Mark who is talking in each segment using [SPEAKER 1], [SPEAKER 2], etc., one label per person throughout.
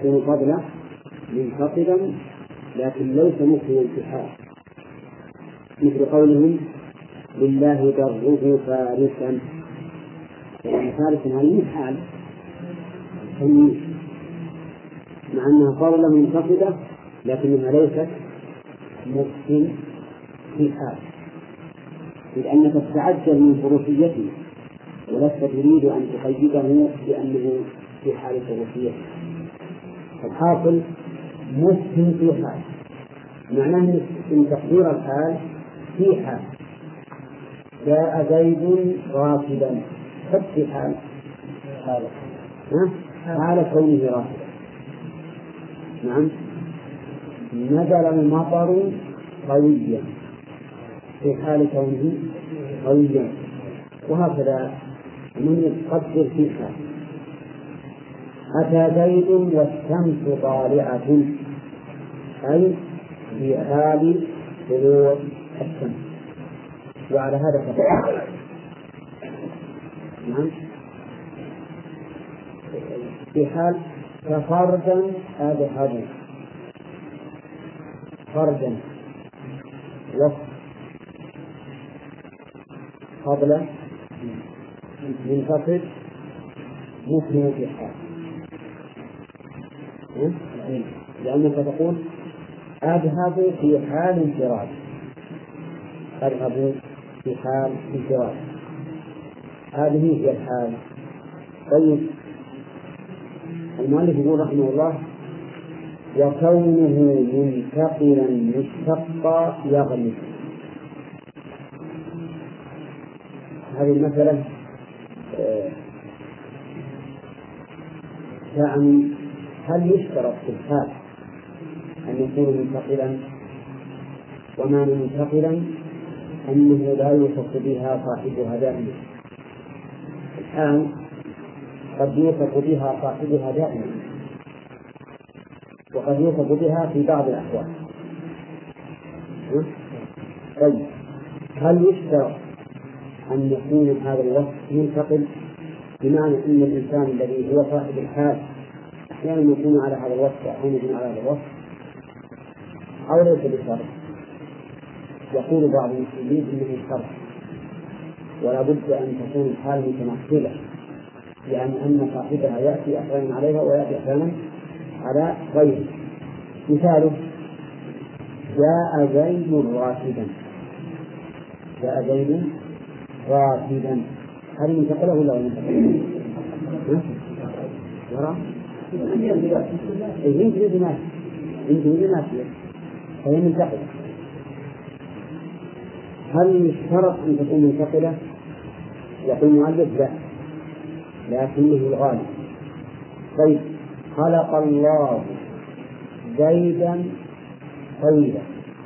[SPEAKER 1] يكون قبله منخفضا لكن ليس مفهما في حال، مثل قولهم لله دره فارسا، يعني فارسا هذه من حال مع أنها قبله منخفضة لكنها ليست مفهم في حال، لأنك تتعجل من فروسيته ولست تريد أن تقيده بأنه في حال فروسيته. الحاصل مسهم في حال، معناه أن تقدير الحال في حال. جاء زيد راكبا، خذ في حال حال كونه راكبا. نعم. نزل المطر قويا في حال كونه قويا، وهكذا من يقدر في حال. أتى زيد والشمس طالعة، أي في حال طلوع الشمس، وعلى هذا كفر. نعم. في حال كفردا أذهب، فردا وقت قبل منخفض مفهم في حال، لأنك تقول أذهب في حال انفراد، أذهب في حال انفراد، هذه هي الحال. طيب المؤلف يقول رحمه الله وكونه منتقلا مشتقا يغلب. هذه المسألة يعني هل يشترط في الحال أن يكون منتقلا؟ ومعنى منتقلا أنه لا يوصف بها صاحبها دائما. الحال قد يوصف بها صاحبها دائما، وقد يوصف بها في بعض الأحوال. طيب هل يشترط أن يكون هذا الوصف منتقل، بمعنى أن الإنسان الذي هو صاحب الحال أحيانا يكون على هذا الوصف وأحيانا يكون على هذا الوصف، أو ليس بشرط؟ يقول بعض المسلمين إنه شرط، ولا بد أن تكون الحال متمثلة، يعني أن صاحبها يأتي أحيانا عليها ويأتي أحيانا على غيره. مثاله جاء زيد راكبا، جاء زيد راكبا، هل منتقله ولا غير منتقله؟ يرى يمكن بناسية فهي منتقلة. هل يشترط أن تكون منتقلة؟ يقول المؤلف لا، لكنه الغالب. طيب خلق الله زيدا طويلا،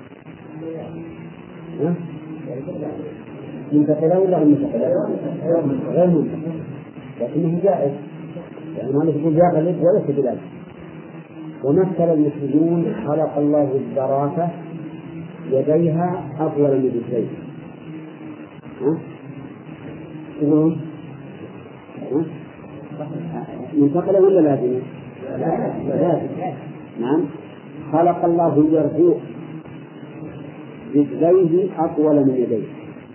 [SPEAKER 1] منتقلة ولا غير منتقلة؟ غير منتقلة، لكنه جائز، يعني المؤلف يقول جاء غالب وليس بذلك. ومثل المسلمون خلق الله الزرافة يديها أطول من رجليه، يقولون منتقلة ولا لازمة؟ لازم. نعم. خلق الله اليرجوع رجليه أطول من يديه،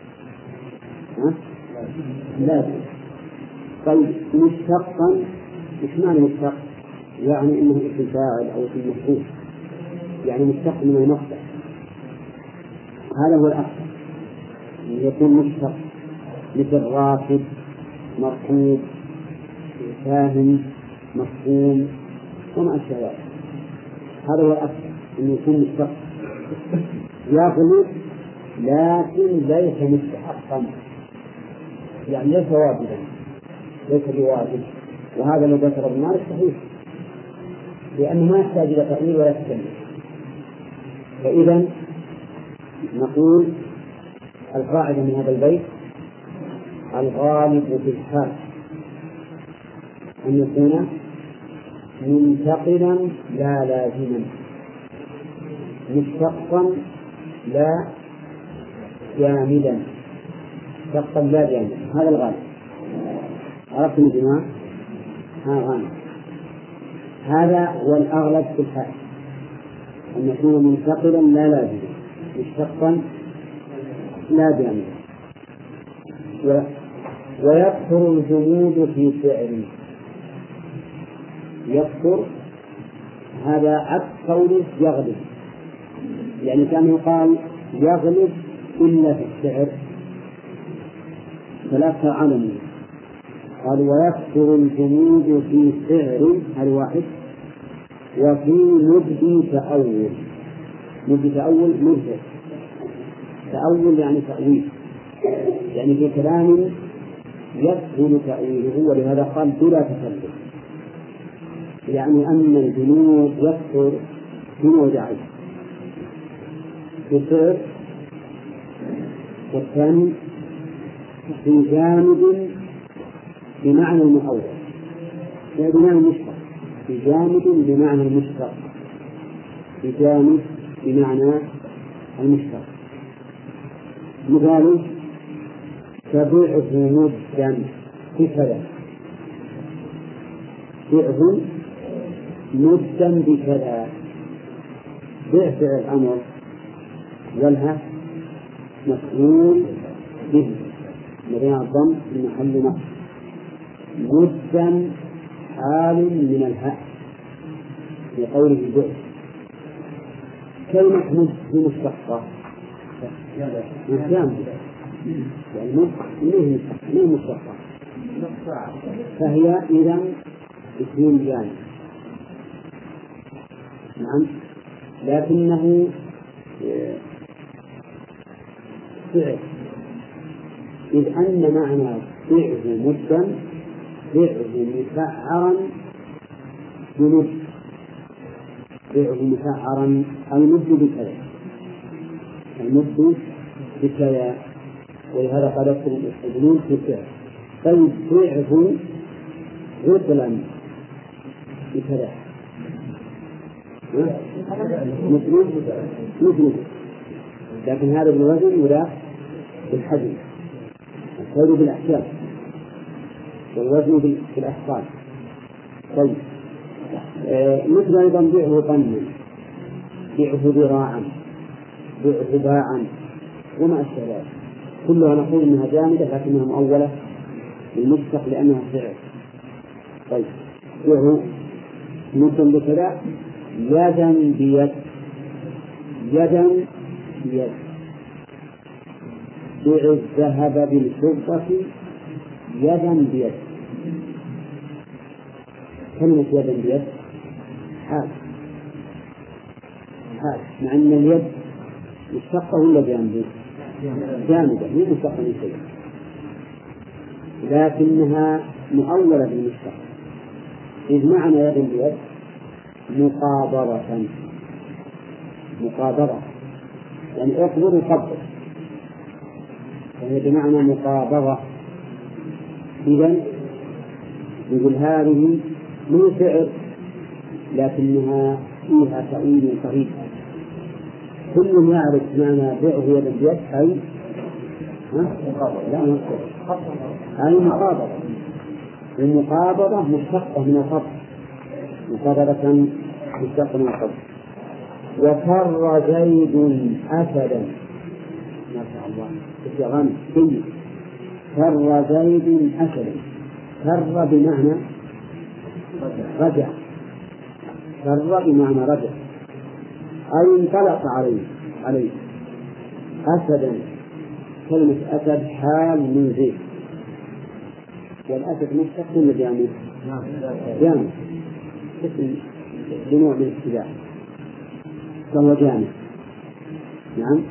[SPEAKER 1] لازم. طيب مشتقا، إيش معنى مشتق؟ يعني إنه اسم فاعل أو اسم مفعول، يعني مشتق من المصدر، هذا هو الأكثر أن يكون مشتق، مثل راكب، مركوب، فاهم، مفهوم وما أشبه ذلك. هذا هو الأكثر أن يكون مشتق يغلب، لكن ليس مستحقا، يعني ليس واجبا، ليس بواجب. وهذا الذي ذكر ابن مالك صحيح، لأنه ما يحتاج إلى تأويل ولا تكليف. فإذا نقول القاعدة من هذا البيت الغالب في الحال أن يكون منتقلا لا لازما، مشتقا لا جامدا، مشتقا لا جامدا، هذا الغالب. عرفتم يا جماعة؟ ها غالب. هذا هو الأغلب في الحال، أن يكون منتقلا لا لازما، مشتقا لا جامدا. ويكثر الجمود في فعل. يكثر هذا عكس قوله يغلب، يعني كان يقال يغلب إلا في الشعر ثلاثة علم. قال ويكثر الجمود في فعل الواحد وفي مبدي تأول. مبدي تأول مبدأ تأول يعني تأويل، يعني في كلام يسهل تأويله، ولهذا قال بلا تكلف، يعني أن الجنود يكثر في موضعين، في الفعل والثاني في جانب بمعنى المؤول، بمعنى المشتق، في جانب بمعنى المشتق، في جانب بمعنى المشتق. مثال تبعه مدا بكذا، بعه مدا بكذا، بع فعل الأمر والها مفعول به مبني على الضم في محل نصب، مدا حال من الهاء في قوله بع. كلمة مد مشتقة جامدة، يعني مد ليه مشتقة، فهي إذا اسم جامد. نعم، لكنه فعل، إذ أن معنى فعل مدا فعل مسعرا بمد، فعل مسعرا المد بكذا، المد بكذا، ولهذا قال الجنود في الفعل. طيب فعل غسلا بكذا مثل، لكن هذا بالوزن ولا بالحجم، الخير بالأحكام والوزن بالأحصال. طيب مثل أيضا بيعه طنا، بيعه ذراعا، بيعه باعا وما أشبه ذلك، كلها نقول إنها جامدة لكنها مؤولة للمشتق لأنها فعل. طيب بيعه مثل بكذا يدا بيد، يدا بيد، بيع الذهب بالفضة يدا بيد. كلمة يدا بيد حال، حال، مع أن اليد مشتقة ولا جامدة؟ جامدة، مو مشتقة من شيء، لكنها مؤولة بالمشتق، إذ معنى يد بيد مقابضة، مقابضة يعني اقبض وقبض، وهي بمعنى مقابضة. إذن يقول هذه مو فعل لكنها فيها تأويل قريب، كل يعرف معنى بيعه يدا بيد أي لا أي مقابضة، المقابضة مشتقة من القبض، مقابضة مشتقة من القبض. وكر زيد أسدا، ما شاء الله استغنى سيد، كر زيد أسدا، كر بمعنى رجع، كر بمعنى رجع أي انطلق عليه أسدا. كلمة أسد حال من زيد، والأسد مشتق من جامد، جامد اسم بنوع من الاتباع فهو جامد. نعم،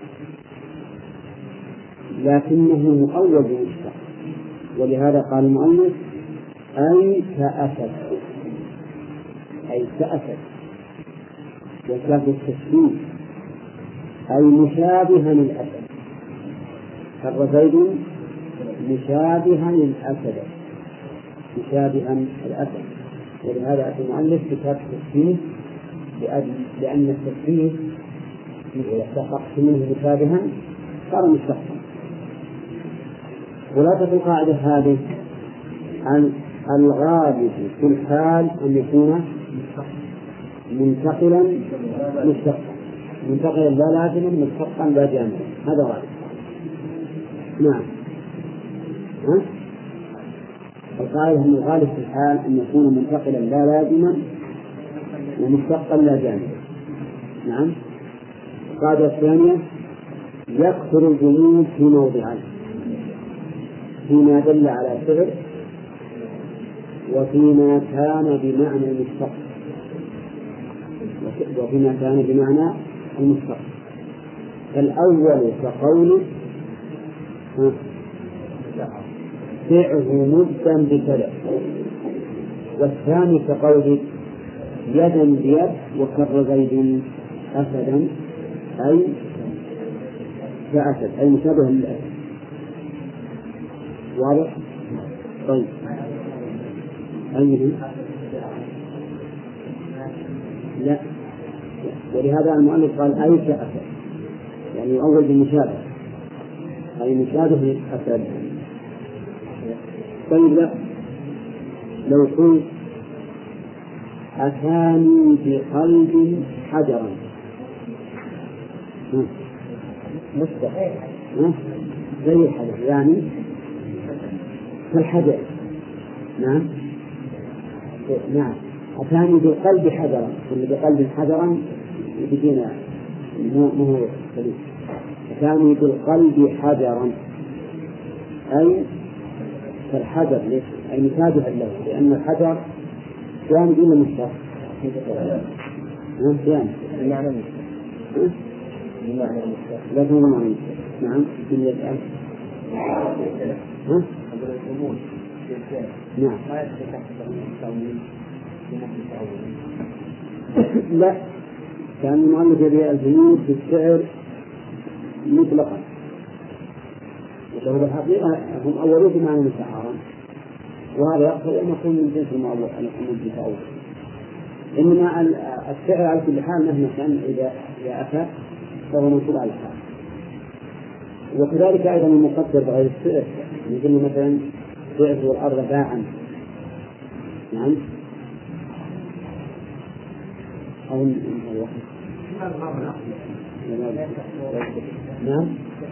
[SPEAKER 1] لكنه مؤول بالمشتق، ولهذا قال المؤلف أي كأسد، أي كأسد، وكاف التشبيه أي مشابها للأسد، كر زيد مشابها للأسد، مشابها الأسد. ولهذا أتى المؤلف كتاب التشبيه لأن التشبيه إذا اشتققت منه مشابها صار مشتقا. خلاصة القاعدة هذه الغالب في الحال أن يكون منتقلا مشتقا، منتقلا لا لازما مشتقا لا جامدا، هذا غالب. نعم. القاعدة أن الغالب في الحال أن يكون منتقلا لا لازما ومشتقا لا جامدا. نعم. القاعدة الثانية يكثر الجمود في موضعين: فيما دل على فعل وفيما كان بمعنى المشتق، وفيما كان بمعنى المشتق. الأول كقوله بيعه مدا بكذا، والثاني كقوله يدا بيد وكر زيد أسدا أي كأسد، أي مشابه للأسد. واضح؟ طيب أيه؟ لا، ولهذا المؤلف قال أي كأسد، يعني يؤول بالمشابه، أي مشابه للأسد. طيب لا، لو قلت أتاني بقلب حجرا مشتق زي الحجر، يعني كالحجر. نعم. نعم. أتاني بالقلب حجرا، واللي بقلب حجرا بدينا مو سليم. أتاني بالقلب حجرا أي كالحجر، أي مشابه له، لأن الحجر كان دون مشتق. بمعنى مشتق. لا هو معنى. نعم. نعم. لا، كان المؤلف يبيع الجنود بالسعر مطلقا، وهو الحقيقة هم أولوا بمعنى مسعرا، وهذا يقتضي أن يكون من جنس المؤول أن يكون من جنس أول. إنما السعر على كل حال مهما كان إذا أتى فهو منصوب على الحال. وكذلك أيضا المقدر بغير السعر، مثل مثلا بعت الأرض باعا. نعم. أو نعم.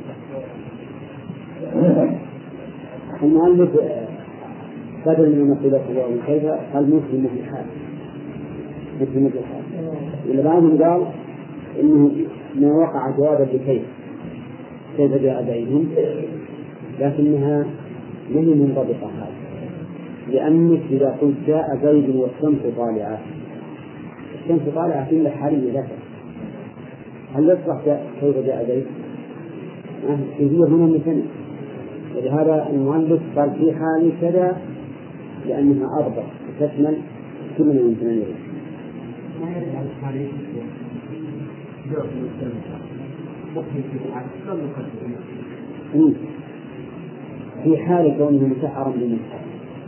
[SPEAKER 1] المؤلف بدل من مقولة الله كيف قال مسلم في الحال، مسلم في الحال. إلا بعضهم قال إنه ما وقع جوابا لكيف جاء بينهم، لكنها من منضبطة هذا، لأنك إذا قلت جاء زيد والشمس طالعة، الشمس طالعة كل حالية لك، هل يصلح كيف جاء زيد؟ هي هنا مثل، ولهذا المؤلف قال في حال كذا لأنها أربع تشمل كل من الثمانية. ما يرد على الحالي في حال كونه مسعرا بمسعر،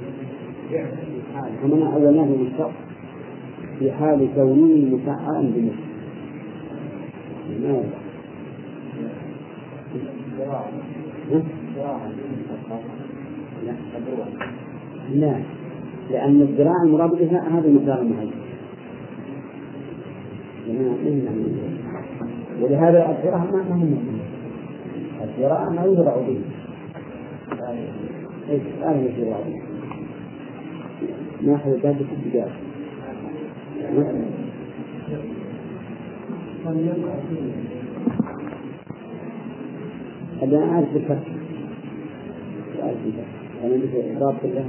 [SPEAKER 1] ومن أولناه بالشرط في حال كونه مسعرا بمسعر. لا، لأن الذراع المراد بها هذا المثال المعين، ولهذا الذراع ما هم الذراع ما يذرع به، أهل الذراع ما أخذ ذلك الاتجاه. أنا أعرف الفرق، أنا مثل إضراب له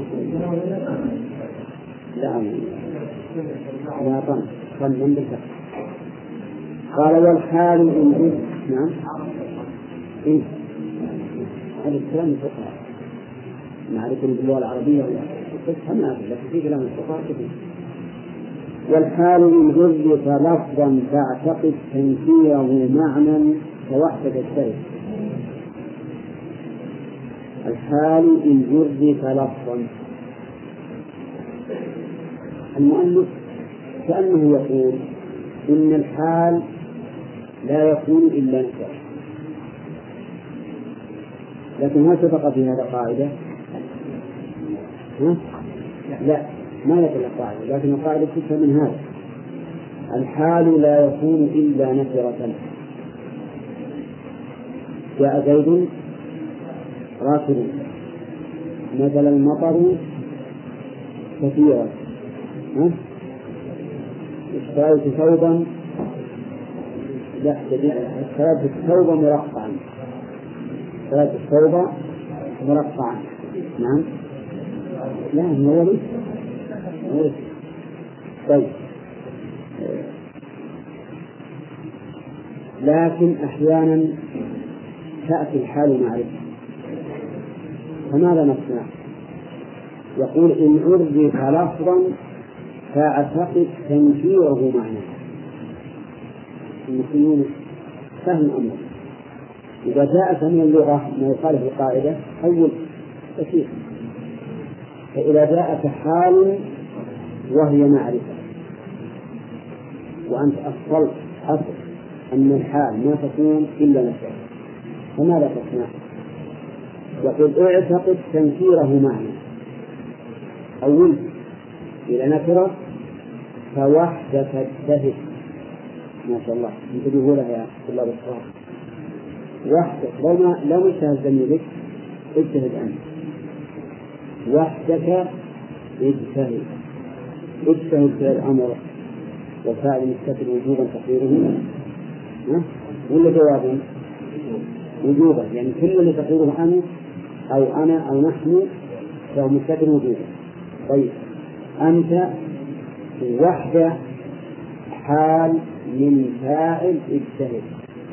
[SPEAKER 1] لا طن من بالفرق. قال والحال إن نعم إيه هذا الكلام الفقهاء نعرفه باللغة العربية تفهمنا، لكن في كلام الفقهاء كثير. والحال إن جرد لفظا تعتقد تنكيره معنى كوحدة الشيء. الحال إن جرد لفظا، المؤلف كأنه يقول إن الحال لا يكون إلا نكرة، لكن هل سبق في هذا قاعدة؟ لا ما يدل القاعدة، لكن القاعدة تفهم من هذا: الحال لا يكون إلا نكرة. جاء زيد راكب، نزل المطر كثيرا، اشتريت ثوبا، لا اشتريت ثوبا مرقعا، اشتريت الثوب مرقعا. نعم، لا هو ليس. طيب، لكن أحيانا تأتي الحال معرفة، فماذا نصنع؟ يقول: إن عرف لفظا فأعتقد تنكيره معنى. المسلمون فهم أمر، إذا جاءت من اللغة ما يخالف القاعدة أول كثير، فإذا جاءت حال وهي معرفة وأنت أصل أن الحال ما تكون إلا نكرة، فماذا تصنع؟ يقول: اعتقد تنكيره معنى، أول إلى نكرة فوحدك اجتهد. ما شاء الله انتبهوا لها يا طلاب الصغار، وحدك لو اجتهد زميلك اجتهد أنت، وحدك اجتهد في الأمر، وفاعل مستتر وجوبا تقديره ولا جوابا؟ وجوبا، يعني كل اللي تقديره أنت أو أنا أو نحن فهو مستتر وجوبا. طيب، أنت وحدة حال من فاعل اجتهد،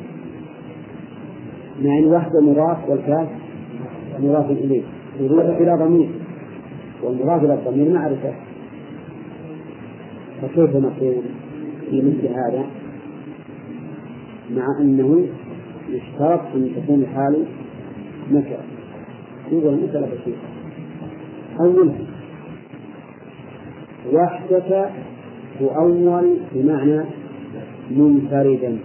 [SPEAKER 1] مع الوحدة مضاف والكاف مضاف إليه، يضاف إلى ضمير، والمضاف إلى الضمير معرفة. فكيف نقول في مثل هذا مع أنه يشترط أن تكون الحال نكرة؟ يقول مسألة بسيطة. أولها وحدك تؤول بمعنى منفردا،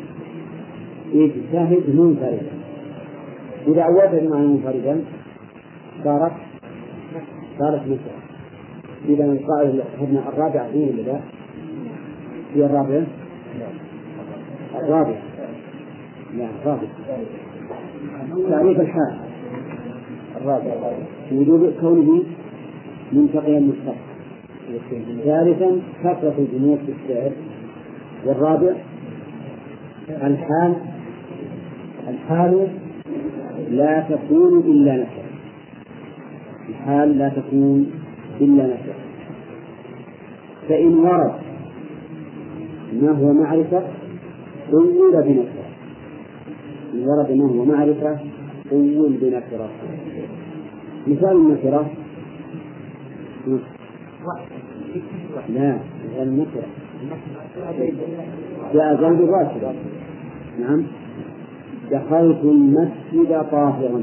[SPEAKER 1] اجتهد منفردا. إذا أولت بمعنى منفردا صارت نكرة. إذا القاعدة اللي أخذنا الرابعة فيه ولا لا؟ هي الرابعة؟ لا، الرابعة تعريف الحال الرابعة وجود كونه منتقيا مشتق. ثالثا كثرة الجمود في الشعر. والرابع الحال لا تكون إلا نكرة. الحال لا تكون إلا نكرة، فإن ورد ما هو معرفة أول بنكرة. إن ورد ما هو معرفة أول بنكرة. مثال النكرة لا، النكرة جاء زيد راكبا. نعم، دخلت المسجد طاهرا.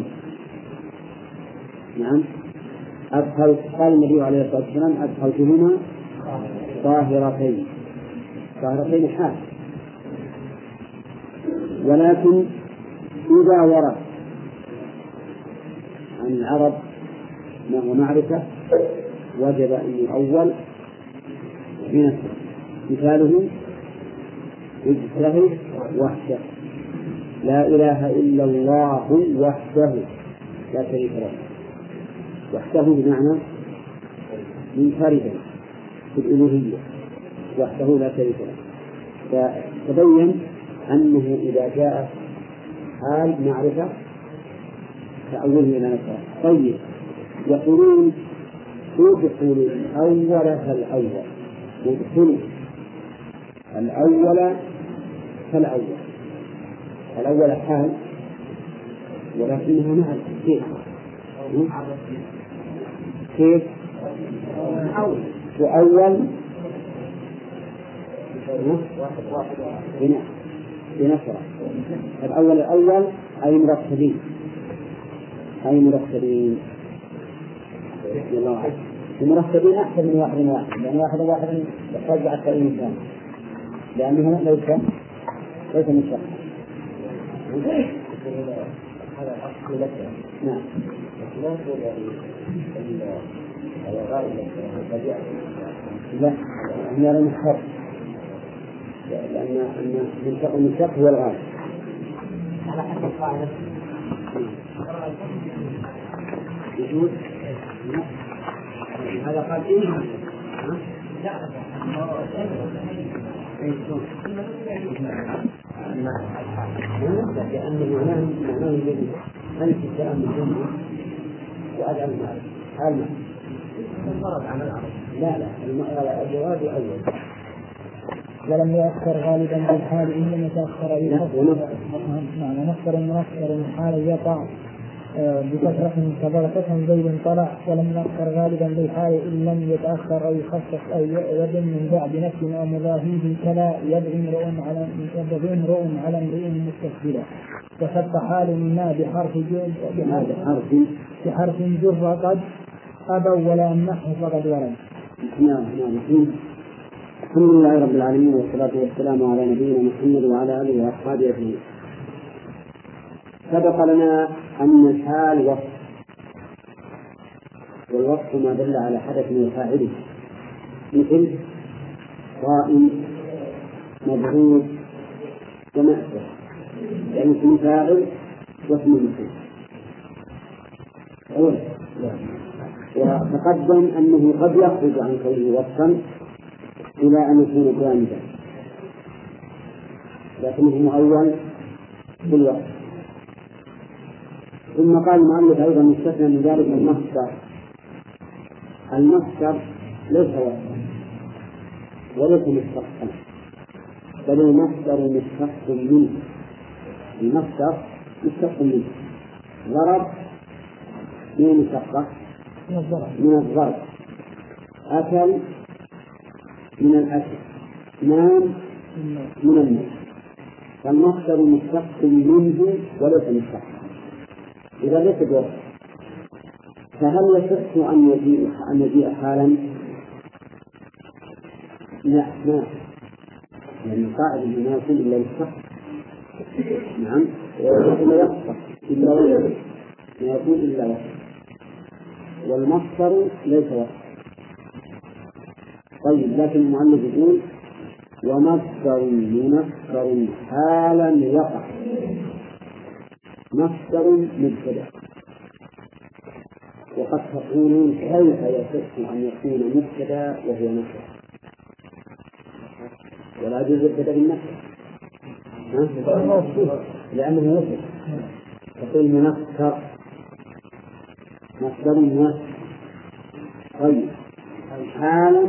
[SPEAKER 1] نعم، قال النبي عليه الصلاة والسلام: أدخلتهما طاهرتين حال. ولكن إذا ورد عن العرب ما هو معرفة وجب أن يؤول بنفسه. مثاله: اجتهد وحده، لا إله إلا الله وحده لا شريك له. وحده بمعنى منفردا في الألوهية، وحده لا شريك له. فتبين أنه إذا جاء حال معرفة فأوله إلى نفسه. طيب، يقولون ادخل الأول فالأول، ادخل الأول فالأول. الأول حال ولكنها معرفة. كيف تؤول بنكرة؟ الأول أي مرتبين. المرتبين أكثر من واحد، لأن واحد يحتاج أكثر من إنسان، لأنه ليس من شخص. هذا الأصل لك. نعم. لا هي لا مشتق، لأن المشتق هو الغالب على حسب القاعدة. يقول هذا قال إيه؟ لأنه معناه الذي أنت الكلام الجمهور وأجعل المعرفة هل المرض عن العرب لا الجواب أول
[SPEAKER 2] ولم يؤخر غالبا بالحال إنما تأخر ونفسر المنفر من حال يقع بكثرة كبرة زيد طلع، ولم يؤخر غالبا بالحال إن لم يتأخر أو يخصص أو يدن من بعد نفس أو مضاهيه كلا يدعي امرؤ على امرئ مستقبلا. وخط حال ما بحرف جر قد أبوا ولا أمنحه فقد ورد.
[SPEAKER 1] الحمد لله رب العالمين والصلاة والسلام على نبينا محمد وعلى آله وأصحابه أجمعين. سبق لنا أن الحال وصف، والوصف ما دل على حدث من فاعله، مثل قائم مضروب ومأسر، يعني اسم فاعل واسم مفعول. وتقدم أنه قد يخرج عن كونه وصفا إلى أن يكون جامدا، لكنه مؤول بالوصف. ثم قال المؤلف أيضا مستثنى من ذلك المصدر ليس وصفا وليس مشتقا، بل المصدر مشتق منه. المصدر مشتق منه. ضرب من مشتق من الضرب، أكل من الأكل، نام من النوم. فالمصدر مشتق منه وليس مشتقا، إذا ليس بوصف. فهل يصح أن يجيء حالا؟ لا، لأن القاعدة ما يكون إلا مشتق. نعم، ولا يصح إلا وصف، ما يكون إلا وصف، والمصدر ليس وصف. طيب، لكن المؤلف يقول ومصدر منكر حالا يقع. مصدر مبتدأ، وقد تقولون كيف يصح أن يكون مبتدأ وهو نكرة؟ ولا يجوز البدء بالنكرة لأنه وصف. تقول منكر مصدر منكر. طيب حالا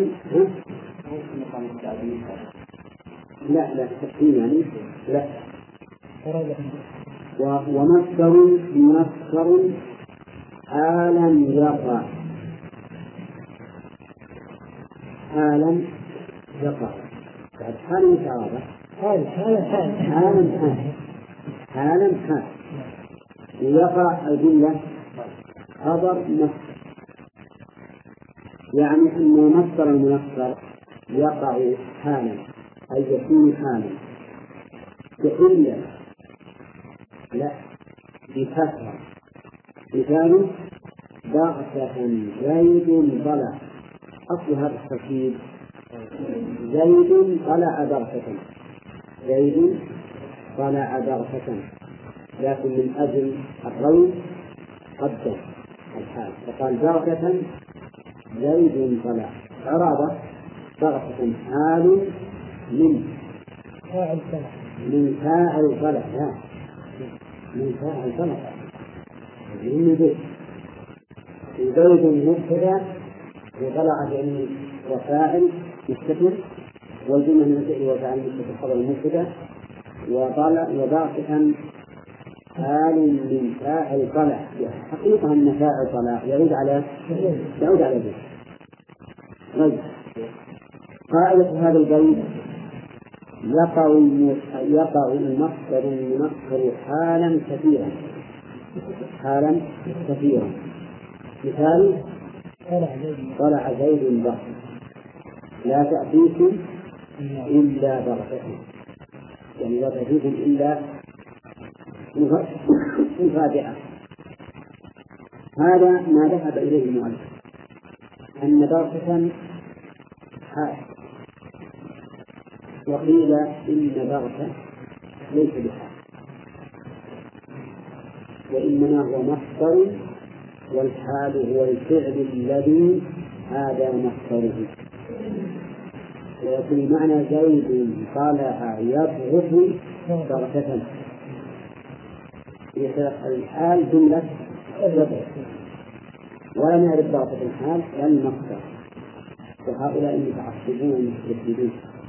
[SPEAKER 1] لا تقول يعني لا. ومصدر منكر حالا يقع. بعد حال متعارضة حالا يقع أدلة خبر مصدر، يعني أن مصدر المنكر يقع حالا، أي يكون حالا بإلا لا بفترة. مثال بغتة زيد طلع، أصل هذا التركيب زيد طلع بغتة، لكن من أجل الروي قدم الحال فقال بغتة زيد طلع. عرابة بغتة حال من فاعل طلع، من فاعل طلع زيد مبتدأ وطلع يعني وفاعل مستتر، والجملة من الفعل وفاعل مستتر خبر المبتدأ، وباقيا حال من فاعل طلع. حقيقة أن فاعل طلع يعود على ذلك. طيب، قاعدة هذا البيت يقع المصدر المنكر حالا كثيرا. مثال طلع زيد بغتة، لا تأتيكم إلا بغتة، يعني لا تأتيكم إلا مفاجأة. هذا ما ذهب إليه المؤلف، أن بغتة حال، وقيل إن بغتة ليس بحال، وإنما هو مصدر، والحال هو الفعل الذي هذا مصدره. وفي معنى زيد طلع يبغض بغتة، الحال جملة يبغض، ولم يعرف بغتة الحال لم مصدر، وهؤلاء المتعصبون المستبدلون.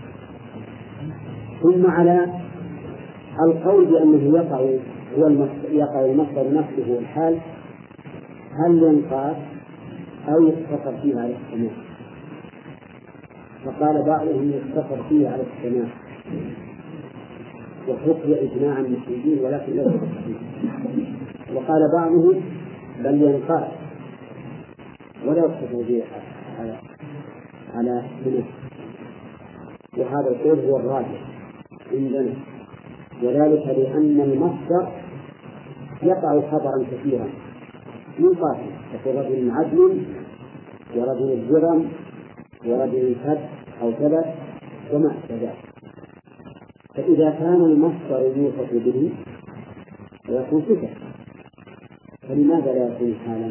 [SPEAKER 1] ثم على القول بأنه يقع المصدر نفسه الحال، هل ينقاس أو يقتصر فيه على السماع؟ فقال بعضهم يقتصر فيه على السماع، وحكي إجماع المسلمين ولكن لا يقتصر فيه. وقال بعضهم بل ينقاس ولا يقتصر فيه على السماع، وهذا القول هو الراجح عندنا، وذلك لأن المصدر يقع خبرا كثيرا من قاتل، يقول رجل عدل ورجل الجرم ورجل كذب أو كذب وما أشبه. فإذا كان المصدر يوصف به ويكون صفة، فلماذا لا يكون حالا؟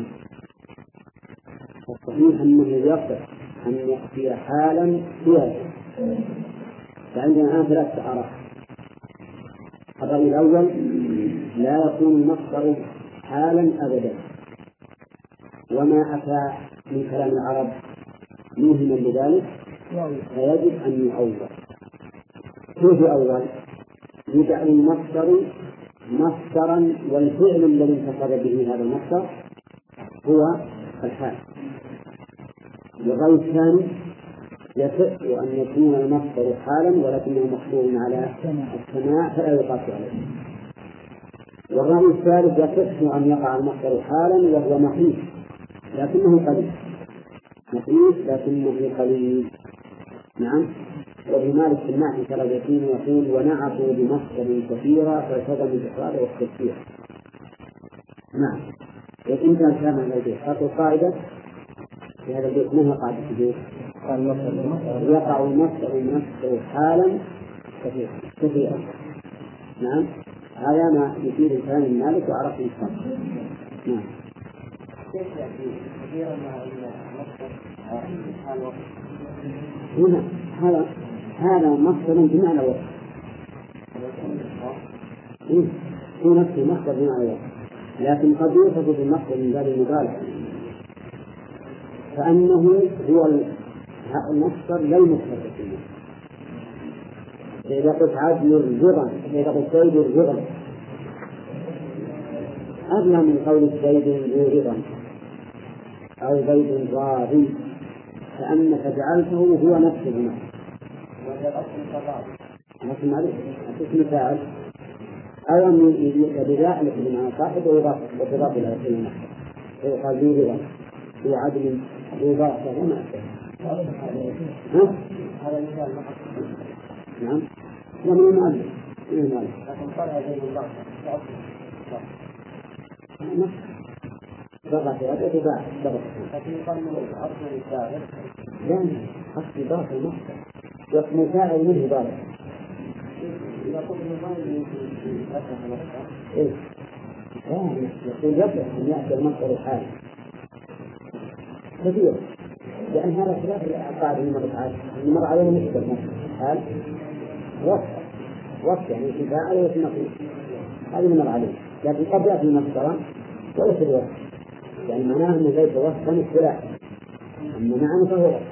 [SPEAKER 1] الصحيح أنه يقع أن يأتي حالا فيها. فعندنا الآن ثلاثة آراء. الرأي الأول لا يكون المصدر حالا أبدا، وما أتى من كلام العرب موهما بذلك فيجب أن يؤول. كيف أول؟ يجعل المصدر مصدرا، والفعل الذي انتصب به هذا المصدر هو الحال. والرأي الثاني يصح أن يكون المصدر حالا ولكنه مقصور على السماع فلا يقاس عليه. والرأي الثالث يصح أن يقع المصدر حالا وهو محيط لكنه قليل، محيط لكنه قليل. نعم. وبمالك في المعنى كالذين يقول ونعطوا بمصدر كثيرا فالتزم الإفراد والتكفير. نعم. وإن كان كما البيت حطوا قاعدة في هذا البيت، منها قاعدة البيت يقع المصدر نفسه حالا كثيرا. نعم. هذا ما يفيد الكلام المالك وعرف الإنسان. نعم. هنا هذا مصدر بمعنى وقت، هو نفسه مصدر بمعنى وقت، لكن قد يوصف بالمصدر من باب المبالغة، فأنه هو المصدر لا يمثل فيه. إذا قلت عدل الرضا، إذا قلت زيد الرضا أغلى من قول زيد ذو رضا أو زيد راضي، فأنك جعلته هو نفسه لكن معلش اسم فاعل أو أن يدل بمعنى صاحب ويضاف إلى كلمة، ويقال ذو رضا ذو عدل ذو ضعف وما أشبه. هذا مثال نعم. ومن المؤلف لكن طلع زي الله ضغط وتباع ضغط، لكن يقال من أصل الفاعل لا أصل ضغط المصدر واسم فاعل منه ضغط. إذا قلت المصدر أسهل إيه يقول يصح أن يأتي المصدر الحالي كثير، لأن هذا خلاف القاعدة اللي مر عليه مصدر الحال وصف يعني في فاعل وفي نقيض، هذا اللي مر عليه. لكن قد يأتي مصدرا وليس الوصف، يعني معناه أنه ليس وصفا اصطلاحا، أما معنى فهو وصف.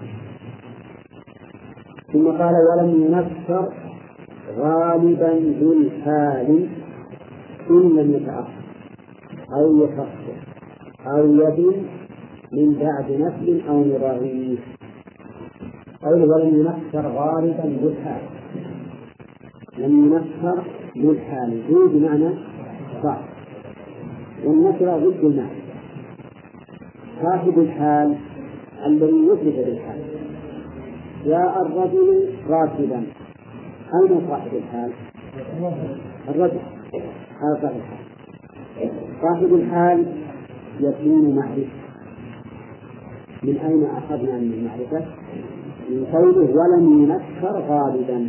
[SPEAKER 1] ثم قال ولم ينكر غالبا بالحال إن لم يتأخر أو يخفف أو يبين من بعد نفل أو نظريه. قوله ولم ينكر غالبا بالحال، لم ينكر بالحال ذو بمعنى صعب، والنكرة ضد المعنى. صاحب الحال الذي يثبت بالحال، جاء الرجل راكبا، أين صاحب الحال؟ الرجل، هذا صاحب الحال. صاحب الحال يكون معرفة، من أين أخذنا من المعرفة؟ من قوله ولم ينكر غالبا،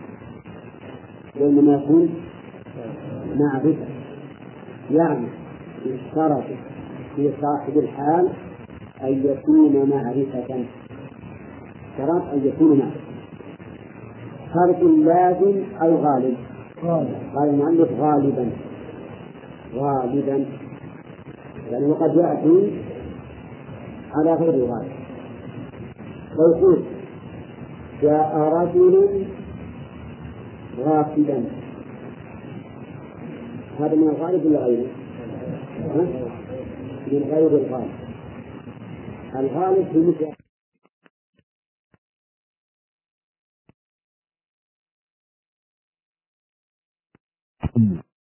[SPEAKER 1] وإنما يكون معرفة، يعني اشترط في صاحب الحال أن يكون معرفة، شرط أن يكون معرفة، شرط لازم أو غالب. قال المؤلف غالبا، غالبا يعني وقد يأتي على غير الغالب. لو قلت جاء رجل غافلا، هذا من الغالب ولا غيره؟ من غير الغالب. الغالب في مثل